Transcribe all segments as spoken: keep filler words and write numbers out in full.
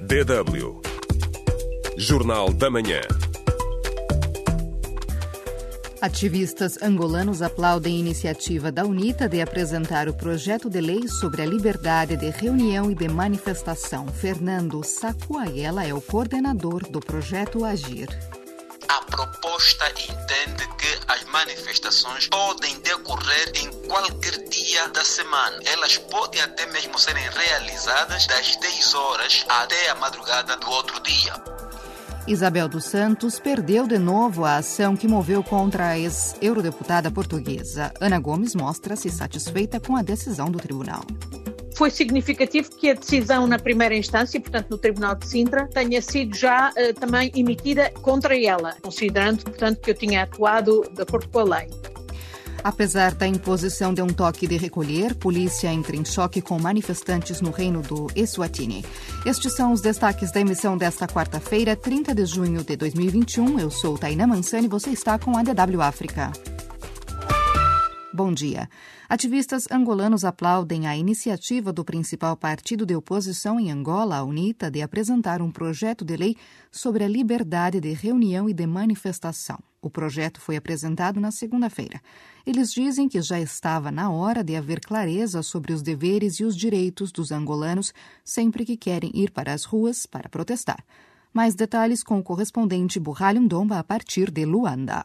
D W Jornal da Manhã. Ativistas angolanos aplaudem a iniciativa da UNITA de apresentar o projeto de lei sobre a liberdade de reunião e de manifestação. Fernando Sakuayela é o coordenador do projeto Agir. A proposta entende que as manifestações podem decorrer em qualquer dia da semana. Elas podem até mesmo serem realizadas das dez horas até a madrugada do outro dia. Isabel dos Santos perdeu de novo a ação que moveu contra a ex-eurodeputada portuguesa. Ana Gomes mostra-se satisfeita com a decisão do tribunal. Foi significativo que a decisão na primeira instância, portanto no Tribunal de Sintra, tenha sido já uh, também emitida contra ela, considerando, portanto, que eu tinha atuado de acordo com a lei. Apesar da imposição de um toque de recolher, polícia entra em choque com manifestantes no reino do Eswatini. Estes são os destaques da emissão desta quarta-feira, trinta de junho de dois mil e vinte e um. Eu sou Tainá Mansani e você está com a D W África. Bom dia. Ativistas angolanos aplaudem a iniciativa do principal partido de oposição em Angola, a UNITA, de apresentar um projeto de lei sobre a liberdade de reunião e de manifestação. O projeto foi apresentado na segunda-feira. Eles dizem que já estava na hora de haver clareza sobre os deveres e os direitos dos angolanos sempre que querem ir para as ruas para protestar. Mais detalhes com o correspondente Burralho Ndomba a partir de Luanda.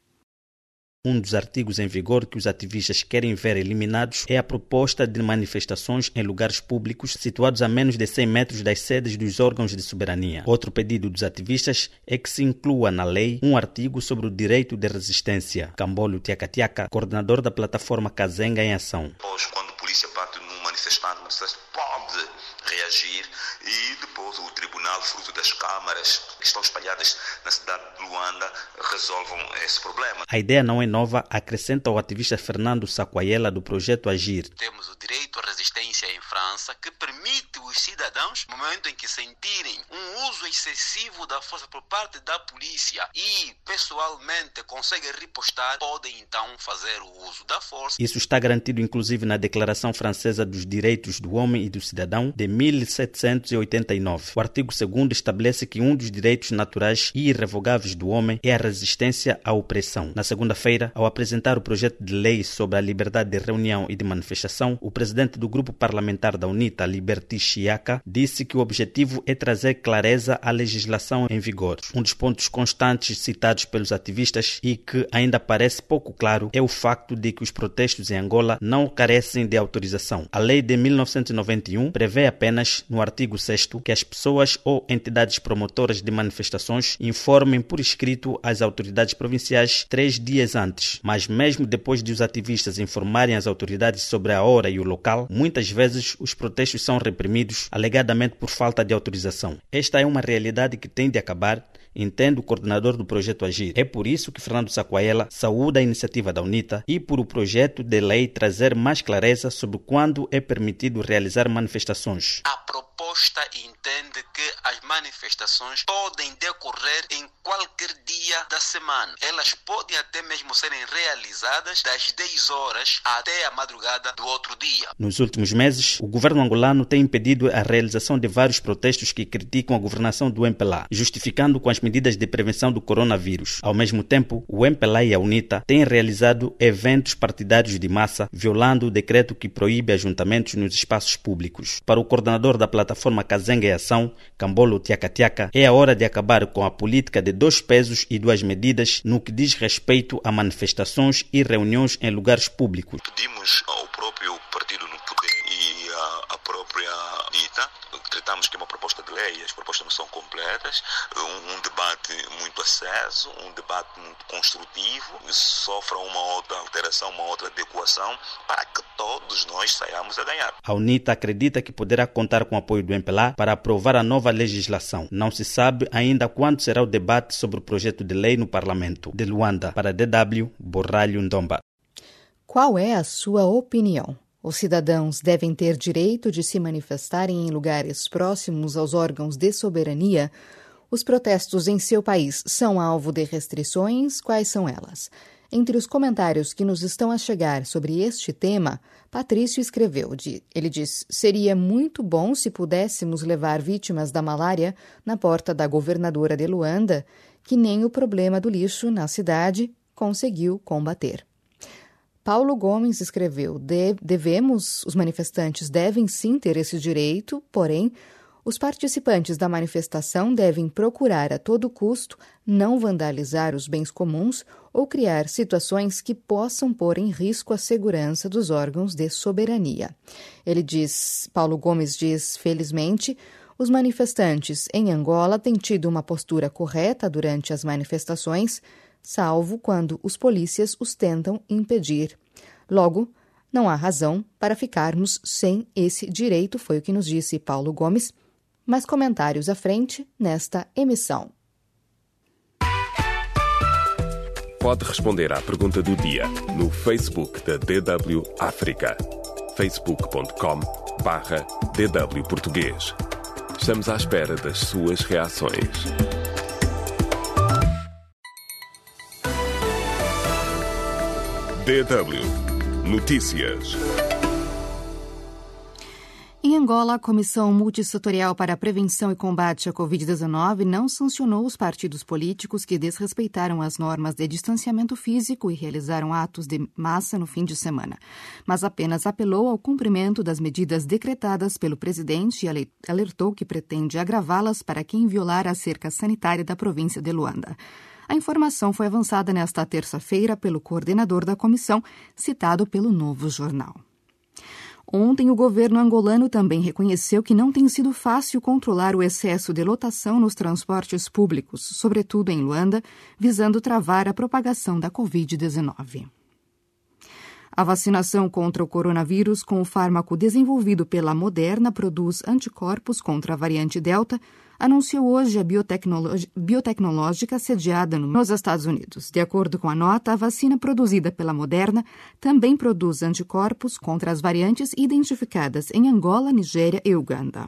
Um dos artigos em vigor que os ativistas querem ver eliminados é a proposta de manifestações em lugares públicos situados a menos de cem metros das sedes dos órgãos de soberania. Outro pedido dos ativistas é que se inclua na lei um artigo sobre o direito de resistência. Cambolo Tiacatiaca, coordenador da plataforma Kazenga em Ação. Depois, quando a polícia bate num manifestante, o manifestante pode reagir e depois o tribunal, fruto das câmaras que estão espalhadas na cidade de Luanda, resolvam esse problema. A ideia não é nova, acrescenta o ativista Fernando Sakuayela do projeto Agir. Temos o direito à resistência em França, que permite os cidadãos, no momento em que sentirem um uso excessivo da força por parte da polícia e pessoalmente conseguem ripostar, podem então fazer o uso da força. Isso está garantido inclusive na Declaração Francesa dos Direitos do Homem e do Cidadão de mil setecentos e oitenta e nove. O artigo segundo estabelece que um dos direitos naturais e irrevogáveis do homem é a resistência à opressão. Na segunda-feira, ao apresentar o projeto de lei sobre a liberdade de reunião e de manifestação, o presidente do grupo parlamentar da UNITA, Liberty Chiaka, disse que o objetivo é trazer clareza à legislação em vigor. Um dos pontos constantes citados pelos ativistas e que ainda parece pouco claro é o facto de que os protestos em Angola não carecem de autorização. A lei de mil novecentos e noventa e um prevê apenas, no artigo sexto, que as pessoas ou entidades promotoras de manifestações informem por escrito às autoridades provinciais três dias antes. Mas mesmo depois de os ativistas informarem as autoridades sobre a hora e o local, muitas vezes os protestos são reprimidos, alegadamente por falta de autorização. Esta é uma realidade que tem de acabar, entende o coordenador do projeto Agir. É por isso que Fernando Sakuayela saúda a iniciativa da UNITA e por o projeto de lei trazer mais clareza sobre quando é permitido realizar manifestações. A proposta entende que as manifestações podem decorrer em qualquer dia da semana. Elas podem até mesmo serem realizadas das dez horas até a madrugada do outro dia. Nos últimos meses, o governo angolano tem impedido a realização de vários protestos que criticam a governação do M P L A, justificando com as medidas de prevenção do coronavírus. Ao mesmo tempo, o M P L A e a UNITA têm realizado eventos partidários de massa, violando o decreto que proíbe ajuntamentos nos espaços públicos. Para o coordenador da plataforma Kazenga em Ação, Cambolo Tiacatiaca, é a hora de acabar com a política de dois pesos e duas medidas no que diz respeito a manifestações e reuniões em lugares públicos. Pedimos ao próprio partido no poder e à própria UNITA, tratamos que é uma proposta de lei, as propostas não são completas, um, um debate muito aceso, um debate muito construtivo, sofra uma outra alteração, uma outra adequação, para que todos nós saiamos a ganhar. A UNITA acredita que poderá contar com o apoio do M P L A para aprovar a nova legislação. Não se sabe ainda quando será o debate sobre o projeto de lei no Parlamento. De Luanda, para D W, Borralho Ndomba. Qual é a sua opinião? Os cidadãos devem ter direito de se manifestarem em lugares próximos aos órgãos de soberania? Os protestos em seu país são alvo de restrições? Quais são elas? Entre os comentários que nos estão a chegar sobre este tema, Patrício escreveu, ele diz, seria muito bom se pudéssemos levar vítimas da malária na porta da governadora de Luanda, que nem o problema do lixo na cidade conseguiu combater. Paulo Gomes escreveu, de, devemos, os manifestantes devem sim ter esse direito, porém, os participantes da manifestação devem procurar a todo custo não vandalizar os bens comuns ou criar situações que possam pôr em risco a segurança dos órgãos de soberania. Ele diz, Paulo Gomes diz, felizmente, os manifestantes em Angola têm tido uma postura correta durante as manifestações, salvo quando os polícias os tentam impedir. Logo, não há razão para ficarmos sem esse direito, foi o que nos disse Paulo Gomes. Mais comentários à frente nesta emissão. Pode responder à pergunta do dia no Facebook da D W África. facebook ponto com barra D W Português. Estamos à espera das suas reações. D W Notícias. Em Angola, a Comissão Multissetorial para a Prevenção e Combate à covid dezenove não sancionou os partidos políticos que desrespeitaram as normas de distanciamento físico e realizaram atos de massa no fim de semana, mas apenas apelou ao cumprimento das medidas decretadas pelo presidente e alertou que pretende agravá-las para quem violar a cerca sanitária da província de Luanda. A informação foi avançada nesta terça-feira pelo coordenador da comissão, citado pelo Novo Jornal. Ontem, o governo angolano também reconheceu que não tem sido fácil controlar o excesso de lotação nos transportes públicos, sobretudo em Luanda, visando travar a propagação da covid dezenove. A vacinação contra o coronavírus com o fármaco desenvolvido pela Moderna produz anticorpos contra a variante Delta, anunciou hoje a biotecnológica sediada nos Estados Unidos. De acordo com a nota, a vacina produzida pela Moderna também produz anticorpos contra as variantes identificadas em Angola, Nigéria e Uganda.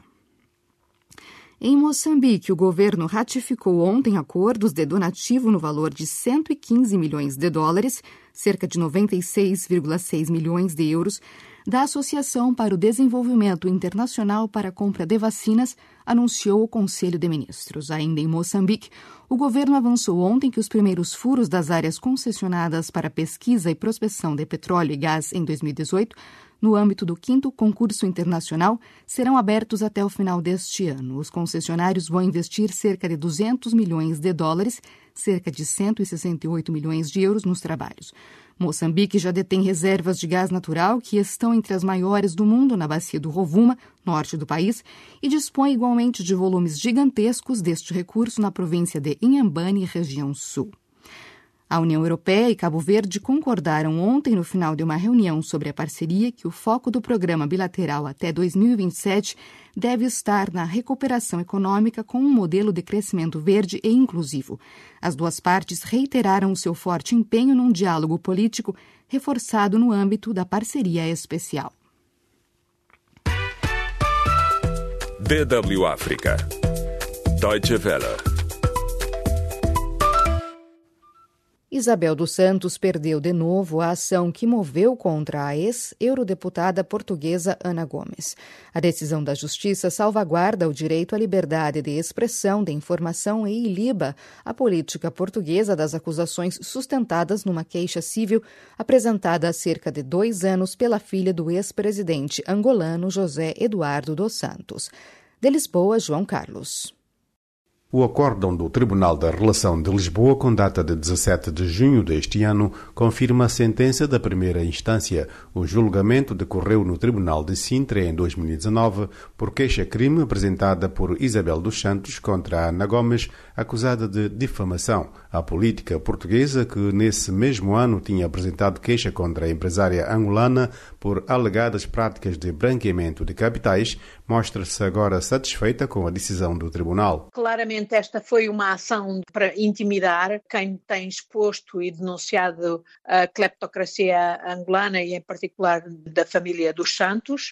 Em Moçambique, o governo ratificou ontem acordos de donativo no valor de cento e quinze milhões de dólares, cerca de noventa e seis vírgula seis milhões de euros, da Associação para o Desenvolvimento Internacional para a Compra de Vacinas, anunciou o Conselho de Ministros. Ainda em Moçambique, o governo avançou ontem que os primeiros furos das áreas concessionadas para pesquisa e prospecção de petróleo e gás em dois mil e dezoito, no âmbito do quinto concurso internacional, serão abertos até o final deste ano. Os concessionários vão investir cerca de duzentos milhões de dólares, cerca de cento e sessenta e oito milhões de euros nos trabalhos. Moçambique já detém reservas de gás natural que estão entre as maiores do mundo na bacia do Rovuma, norte do país, e dispõe igualmente de volumes gigantescos deste recurso na província de Inhambane, região sul. A União Europeia e Cabo Verde concordaram ontem, no final de uma reunião sobre a parceria, que o foco do programa bilateral até dois mil e vinte e sete deve estar na recuperação econômica com um modelo de crescimento verde e inclusivo. As duas partes reiteraram seu forte empenho num diálogo político reforçado no âmbito da parceria especial. D W África. Deutsche Welle. Isabel dos Santos perdeu de novo a ação que moveu contra a ex-eurodeputada portuguesa Ana Gomes. A decisão da Justiça salvaguarda o direito à liberdade de expressão, de informação e iliba a política portuguesa das acusações sustentadas numa queixa civil apresentada há cerca de dois anos pela filha do ex-presidente angolano José Eduardo dos Santos. De Lisboa, João Carlos. O acórdão do Tribunal da Relação de Lisboa, com data de dezassete de junho deste ano, confirma a sentença da primeira instância. O julgamento decorreu no Tribunal de Sintra em dois mil e dezenove por queixa-crime apresentada por Isabel dos Santos contra Ana Gomes, acusada de difamação. A política portuguesa, que nesse mesmo ano tinha apresentado queixa contra a empresária angolana por alegadas práticas de branqueamento de capitais, mostra-se agora satisfeita com a decisão do Tribunal. Claramente esta foi uma ação para intimidar quem tem exposto e denunciado a cleptocracia angolana e em particular da família dos Santos.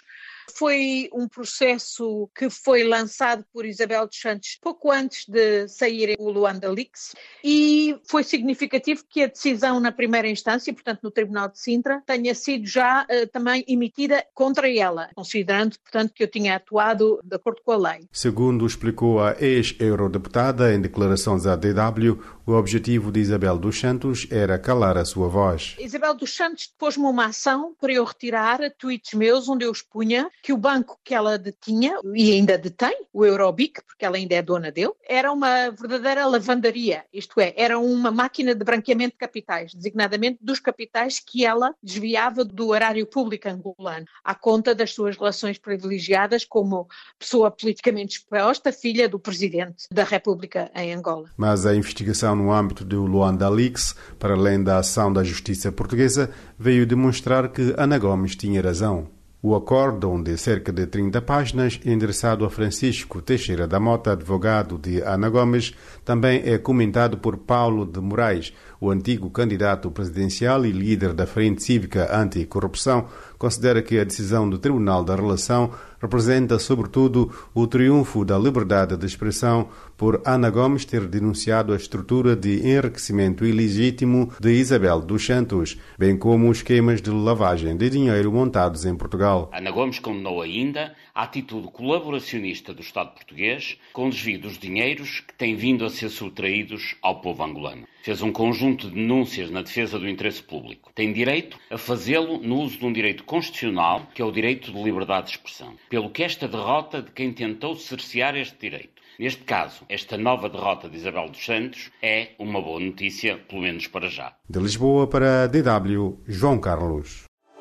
Foi um processo que foi lançado por Isabel dos Santos pouco antes de sair o Luanda Leaks e foi significativo que a decisão na primeira instância, portanto no Tribunal de Sintra, tenha sido já uh, também emitida contra ela, considerando, portanto, que eu tinha atuado de acordo com a lei. Segundo explicou a ex-eurodeputada em declarações à D W, o objetivo de Isabel dos Santos era calar a sua voz. Isabel dos Santos pôs-me uma ação para eu retirar tweets meus onde eu expunha que o banco que ela detinha, e ainda detém, o Eurobic, porque ela ainda é dona dele, era uma verdadeira lavandaria, isto é, era uma máquina de branqueamento de capitais, designadamente dos capitais que ela desviava do erário público angolano, à conta das suas relações privilegiadas como pessoa politicamente exposta, filha do presidente da República em Angola. Mas a investigação no âmbito do Luanda Leaks, para além da ação da justiça portuguesa, veio demonstrar que Ana Gomes tinha razão. O acórdão de cerca de trinta páginas, endereçado a Francisco Teixeira da Mota, advogado de Ana Gomes, também é comentado por Paulo de Moraes, o antigo candidato presidencial e líder da Frente Cívica Anticorrupção. Considera que a decisão do Tribunal da Relação representa, sobretudo, o triunfo da liberdade de expressão por Ana Gomes ter denunciado a estrutura de enriquecimento ilegítimo de Isabel dos Santos, bem como os esquemas de lavagem de dinheiro montados em Portugal. Ana Gomes condenou ainda a atitude colaboracionista do Estado português com o desvio dos dinheiros que têm vindo a ser subtraídos ao povo angolano. Fez um conjunto de denúncias na defesa do interesse público. Tem direito a fazê-lo no uso de um direito constitucional, que é o direito de liberdade de expressão. Pelo que esta derrota de quem tentou cercear este direito. Neste caso, esta nova derrota de Isabel dos Santos é uma boa notícia, pelo menos para já. De Lisboa para a D W, João Carlos.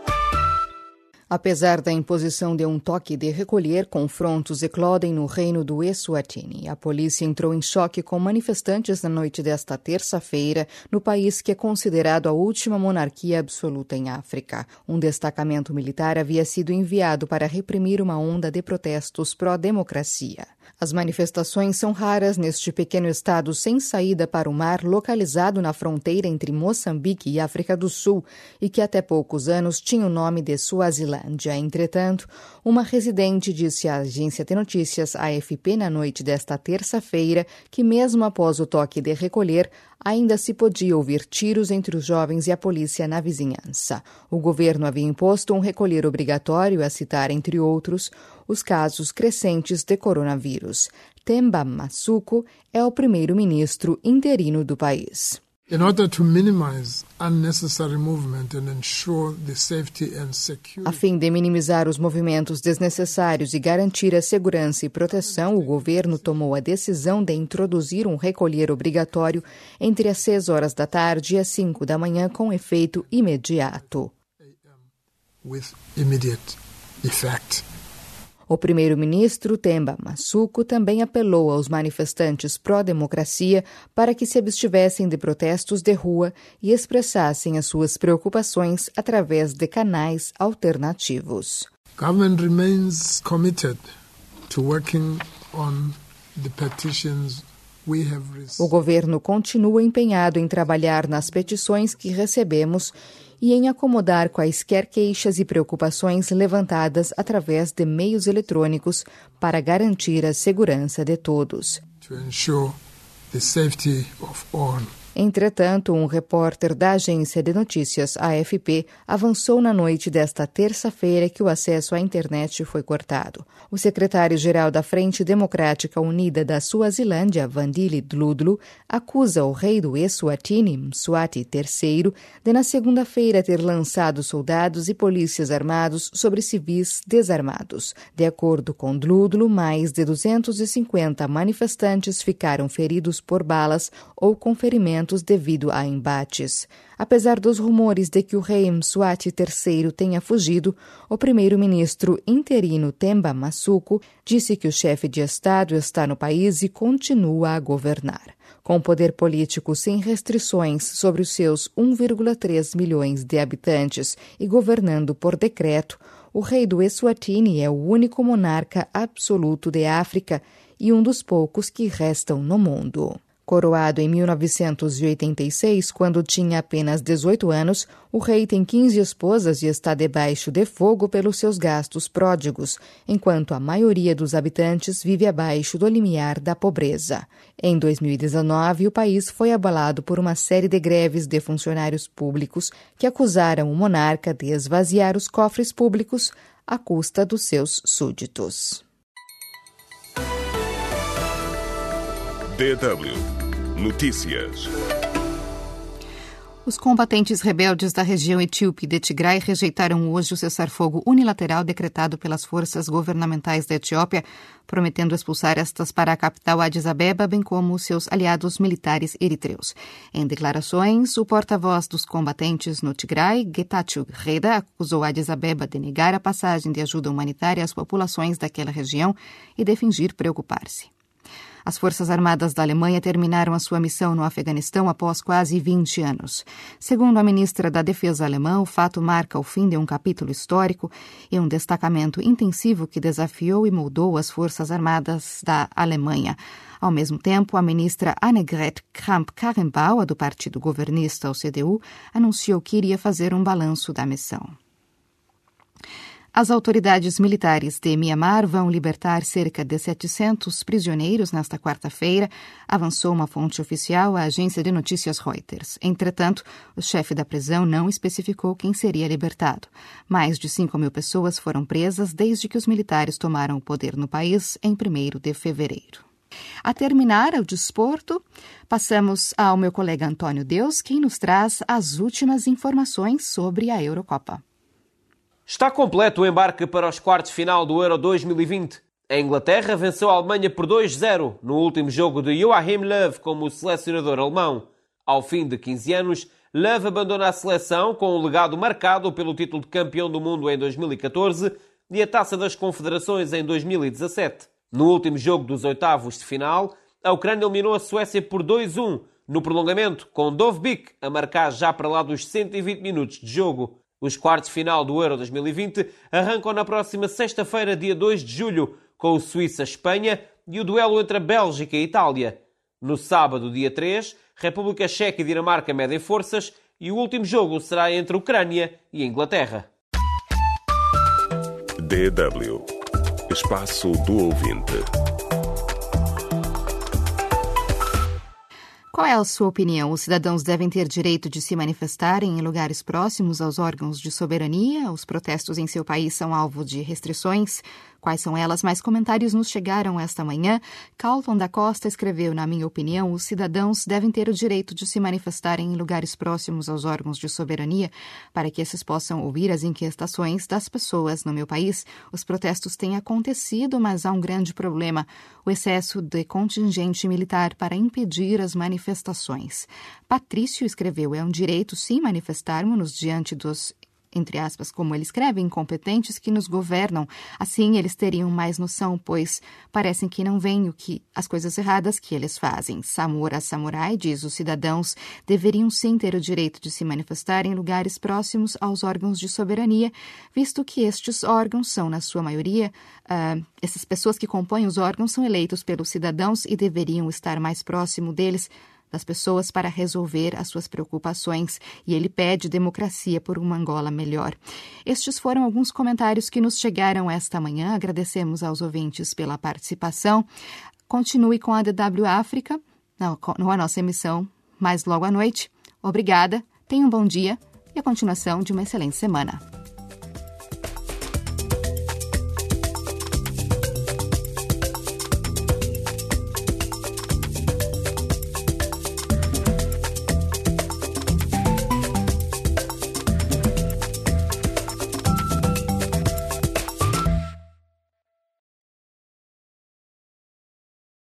Apesar da imposição de um toque de recolher, confrontos eclodem no reino do Eswatini. A polícia entrou em choque com manifestantes na noite desta terça-feira no país que é considerado a última monarquia absoluta em África. Um destacamento militar havia sido enviado para reprimir uma onda de protestos pró-democracia. As manifestações são raras neste pequeno estado sem saída para o mar, localizado na fronteira entre Moçambique e África do Sul, e que até poucos anos tinha o nome de Suazilândia. Entretanto, uma residente disse à agência de notícias A F P na noite desta terça-feira que, mesmo após o toque de recolher, ainda se podia ouvir tiros entre os jovens e a polícia na vizinhança. O governo havia imposto um recolher obrigatório, a citar, entre outros, os casos crescentes de coronavírus. Themba Masuku é o primeiro-ministro interino do país. In order to minimize unnecessary movement and ensure the safety and security. A fim de minimizar os movimentos desnecessários e garantir a segurança e proteção, o governo tomou a decisão de introduzir um recolher obrigatório entre as seis horas da tarde e as cinco da manhã com efeito imediato. With immediate effect. O primeiro-ministro Themba Masuku também apelou aos manifestantes pró-democracia para que se abstivessem de protestos de rua e expressassem as suas preocupações através de canais alternativos. Government remains committed to working on the petitions we have received. O governo continua empenhado em trabalhar nas petições que recebemos e em acomodar quaisquer queixas e preocupações levantadas através de meios eletrônicos para garantir a segurança de todos. To ensure the safety of all. Entretanto, um repórter da agência de notícias A F P avançou na noite desta terça-feira que o acesso à internet foi cortado. O secretário-geral da Frente Democrática Unida da Suazilândia, Vandile Dludlu, acusa o rei do Eswatini, Mswati terceiro, de na segunda-feira ter lançado soldados e polícias armados sobre civis desarmados. De acordo com Dludlu, mais de duzentos e cinquenta manifestantes ficaram feridos por balas ou com ferimentos devido a embates. Apesar dos rumores de que o rei Mswati terceiro tenha fugido, o primeiro-ministro interino Themba Masuku disse que o chefe de Estado está no país e continua a governar. Com poder político sem restrições sobre os seus um vírgula três milhões de habitantes e governando por decreto, o rei do Eswatini é o único monarca absoluto de África e um dos poucos que restam no mundo. Coroado em mil novecentos e oitenta e seis, quando tinha apenas dezoito anos, o rei tem quinze esposas e está debaixo de fogo pelos seus gastos pródigos, enquanto a maioria dos habitantes vive abaixo do limiar da pobreza. Em dois mil e dezenove, o país foi abalado por uma série de greves de funcionários públicos que acusaram o monarca de esvaziar os cofres públicos à custa dos seus súditos. D W Notícias. Os combatentes rebeldes da região etíope de Tigray rejeitaram hoje o cessar-fogo unilateral decretado pelas forças governamentais da Etiópia, prometendo expulsar estas para a capital Addis Abeba, bem como seus aliados militares eritreus. Em declarações, o porta-voz dos combatentes no Tigray, Getachew Reda, acusou Addis Abeba de negar a passagem de ajuda humanitária às populações daquela região e de fingir preocupar-se. As Forças Armadas da Alemanha terminaram a sua missão no Afeganistão após quase vinte anos. Segundo a ministra da Defesa alemã, o fato marca o fim de um capítulo histórico e um destacamento intensivo que desafiou e moldou as Forças Armadas da Alemanha. Ao mesmo tempo, a ministra Annegret Kramp-Karrenbauer, do partido governista, o C D U, anunciou que iria fazer um balanço da missão. As autoridades militares de Mianmar vão libertar cerca de setecentos prisioneiros nesta quarta-feira, avançou uma fonte oficial à agência de notícias Reuters. Entretanto, o chefe da prisão não especificou quem seria libertado. Mais de cinco mil pessoas foram presas desde que os militares tomaram o poder no país em primeiro de fevereiro. A terminar o desporto, passamos ao meu colega Antônio Deus, quem nos traz as últimas informações sobre a Eurocopa. Está completo o embarque para os quartos de final do Euro dois mil e vinte. A Inglaterra venceu a Alemanha por dois a zero no último jogo de Joachim Löw como selecionador alemão. Ao fim de quinze anos, Löw abandona a seleção com um legado marcado pelo título de campeão do mundo em dois mil e catorze e a Taça das Confederações em dois mil e dezassete. No último jogo dos oitavos de final, a Ucrânia eliminou a Suécia por dois a um no prolongamento, com Dovbyk a marcar já para lá dos cento e vinte minutos de jogo. Os quartos de final do Euro dois mil e vinte arrancam na próxima sexta-feira, dia dois de julho, com o Suíça-Espanha e o duelo entre a Bélgica e a Itália. No sábado, dia três, República Checa e Dinamarca medem forças e o último jogo será entre a Ucrânia e a Inglaterra. D W Espaço do Ouvinte. Qual é a sua opinião? Os cidadãos devem ter direito de se manifestarem em lugares próximos aos órgãos de soberania? Os protestos em seu país são alvo de restrições? Quais são elas? Mais comentários nos chegaram esta manhã. Carlton da Costa escreveu, na minha opinião, os cidadãos devem ter o direito de se manifestarem em lugares próximos aos órgãos de soberania para que esses possam ouvir as inquietações das pessoas no meu país. Os protestos têm acontecido, mas há um grande problema, o excesso de contingente militar para impedir as manifestações. Patrício escreveu, é um direito sim manifestarmos-nos diante dos, entre aspas, como ele escreve, incompetentes que nos governam. Assim, eles teriam mais noção, pois parecem que não veem o que, as coisas erradas que eles fazem. Samura Samurai diz, os cidadãos deveriam sim ter o direito de se manifestar em lugares próximos aos órgãos de soberania, visto que estes órgãos são, na sua maioria, uh, essas pessoas que compõem os órgãos são eleitos pelos cidadãos e deveriam estar mais próximo deles, das pessoas, para resolver as suas preocupações, e ele pede democracia por uma Angola melhor. Estes foram alguns comentários que nos chegaram esta manhã. Agradecemos aos ouvintes pela participação. Continue com a D W África, na, na nossa emissão mais logo à noite. Obrigada, tenha um bom dia e a continuação de uma excelente semana.